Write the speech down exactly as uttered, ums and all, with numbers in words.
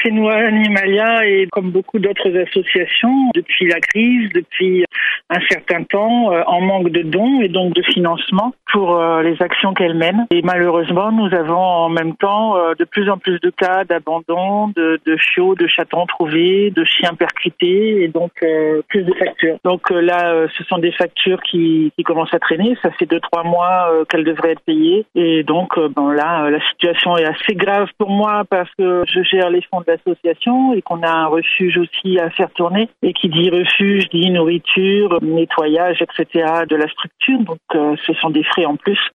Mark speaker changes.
Speaker 1: chez nous, Animalia, et comme beaucoup d'autres associations, depuis la crise, depuis un certain temps, euh, en manque de dons et donc de financement pour euh, les actions qu'elle mène. Et malheureusement, nous avons en même temps euh, de plus en plus de cas d'abandon, de, de chiots, de chatons trouvés, de chiens percutés, et donc euh, plus de factures. Donc euh, là, euh, ce sont des factures qui, qui commencent à traîner. Ça fait deux, trois mois euh, qu'elles devraient être payées. Et donc, euh, bon là, euh, la situation est assez grave pour moi parce que je gère les fonds de l'association et qu'on a un refuge aussi à faire tourner. Et qui dit refuge, dit nourriture, nettoyage, et cetera de la structure. Donc, euh, ce sont des frais en plus.